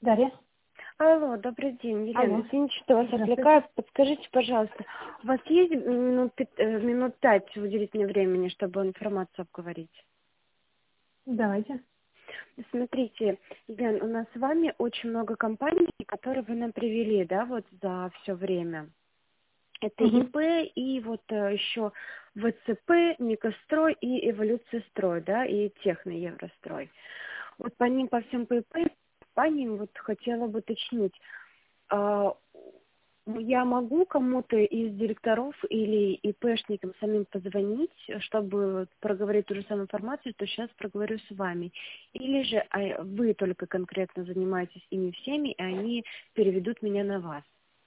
Дарья? Алло, добрый день, Елена. Алло. Извините, что вас Здравствуйте. отвлекаю. Подскажите, пожалуйста, у вас есть минут 5 уделить мне времени, чтобы информацию обговорить? Давайте. Смотрите, Елена, у нас с вами очень много компаний, которые вы нам привели, да, вот за все время. Это Угу. ИП и вот еще ВЦП, Микострой и Эволюция Строй, да, и Техноеврострой. Вот по ним, по всем ИП компаниям вот хотела бы уточнить, а, я могу кому-то из директоров или ИПшникам самим позвонить, чтобы проговорить ту же самую информацию, что сейчас проговорю с вами? Или же вы только конкретно занимаетесь ими всеми, и они переведут меня на вас?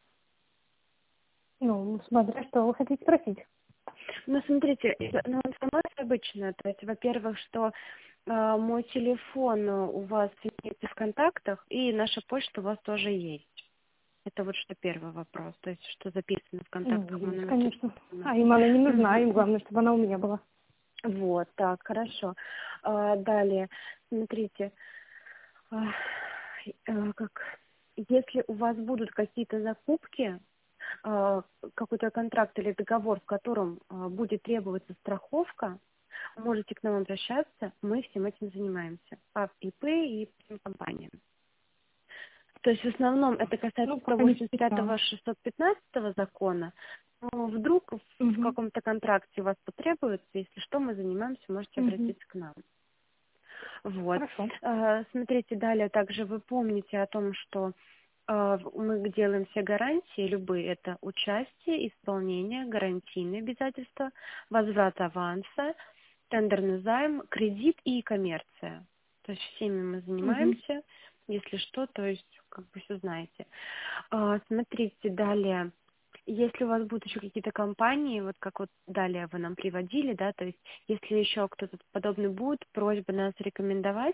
Ну, смотря что вы хотите спросить. Ну, смотрите, ну, информация обычная. То есть, во-первых, что мой телефон у вас имеется в контактах, и наша почта у вас тоже есть. Это вот что первый вопрос. То есть, что записано в Ну, контактах мой есть, номер конечно. телефона. А им она не нужна, Мгм. им главное, чтобы она у меня была. Вот, так, хорошо. Далее, смотрите, а, как, если у вас будут какие-то закупки, какой-то контракт или договор, в котором будет требоваться страховка, можете к нам обращаться, мы всем этим занимаемся, по ИП и по всем компаниям. То есть в основном это касается Ну, пока не специально. 185-го, 615 закона. Но вдруг в Угу. каком-то контракте у вас потребуется, если что, мы занимаемся, можете Угу. обратиться к нам. Вот. Хорошо. Смотрите, далее также вы помните о том, что мы делаем все гарантии, любые, это участие, исполнение, гарантийные обязательства, возврат аванса, тендерный займ, кредит и коммерция. То есть всеми мы Угу. занимаемся, если что, то есть как бы все знаете. Смотрите, далее, если у вас будут еще какие-то компании, вот как вот далее вы нам приводили, да, то есть если еще кто-то подобный будет, просьба нас рекомендовать,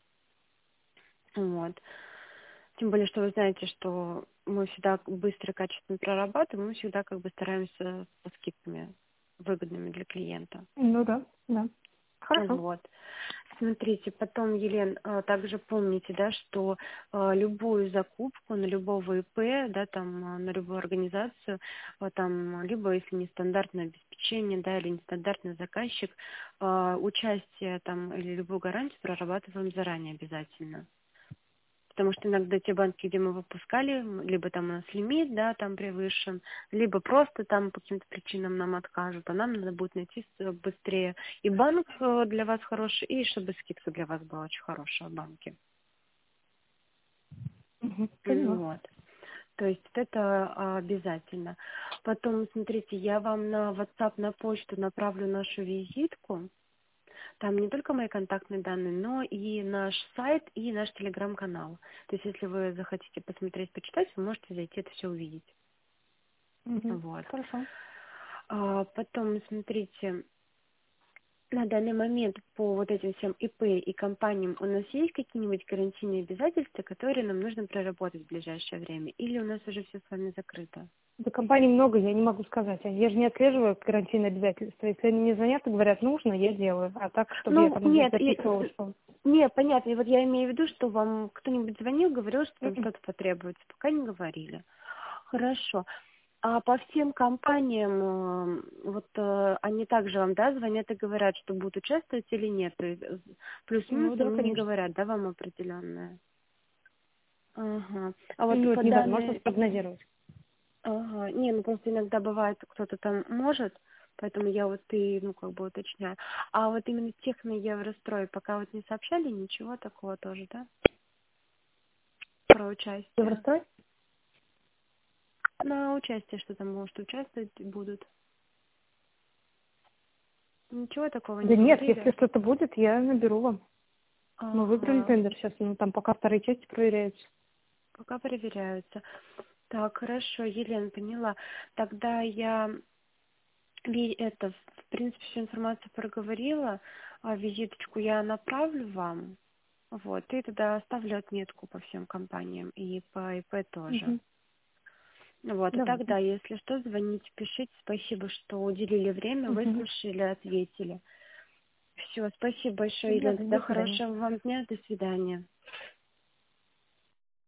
вот. Тем более, что вы знаете, что мы всегда быстро и качественно прорабатываем, мы всегда как бы стараемся со скидками выгодными для клиента. Ну да, да. Хорошо. Вот. Смотрите, потом, Елен, также помните, да, что любую закупку на любого ИП, да, там, на любую организацию, там, либо если нестандартное обеспечение, да, или нестандартный заказчик, участие там или любую гарантию прорабатываем заранее обязательно. Потому что иногда те банки, где мы выпускали, либо там у нас лимит, да, там превышен, либо просто там по каким-то причинам нам откажут, а нам надо будет найти быстрее и банк для вас хороший, и чтобы скидка для вас была очень хорошая в банке. Угу. Поняла. Вот. То есть вот это обязательно. Потом, смотрите, я вам на WhatsApp, на почту направлю нашу визитку. Там не только мои контактные данные, но и наш сайт, и наш телеграм-канал. То есть, если вы захотите посмотреть, почитать, вы можете зайти это все увидеть. Угу. Вот. Хорошо. Потом, смотрите, на данный момент по вот этим всем ИП и компаниям у нас есть какие-нибудь гарантийные обязательства, которые нам нужно проработать в ближайшее время? Или у нас уже все с вами закрыто? Да компаний много, я не могу сказать. Я же не отслеживаю карантинные обязательства. Если они мне звонят и говорят, нужно, я делаю. А так, чтобы я Ну, там нет, записывала, что... нет, понятно. И вот я имею в виду, что вам кто-нибудь звонил, говорил, что там Мгм. что-то потребуется. Пока не говорили. Хорошо. А по всем компаниям, вот они также вам, да, звонят и говорят, что будут участвовать или нет? То есть плюс-минус Ну да, они не конечно. говорят, да, вам определенное? Ага. А вот Ну, это по невозможно данной... спрогнозировать. Ага. Не, ну просто иногда бывает, кто-то там может, поэтому я вот и, ну, как бы уточняю. А вот именно техно-еврострой пока вот не сообщали ничего такого тоже, да? Про участие. Еврострой? На участие, что там, может, участвовать будут. Ничего такого Да не нет, если говорили? что-то будет, я наберу вам. Мы выиграли Ага. тендер сейчас, ну, там пока вторые части проверяются. Пока проверяются. Так, хорошо, Елена, поняла. Тогда я это, в принципе, всю информацию проговорила, визиточку я направлю вам. Вот, и тогда оставлю отметку по всем компаниям и по ИП тоже. Угу. Вот, и Давайте. тогда, если что, звоните, пишите. Спасибо, что уделили время, Угу. выслушали, ответили. Все, спасибо большое, Елена. До Тогда свидания. хорошего вам дня, до свидания.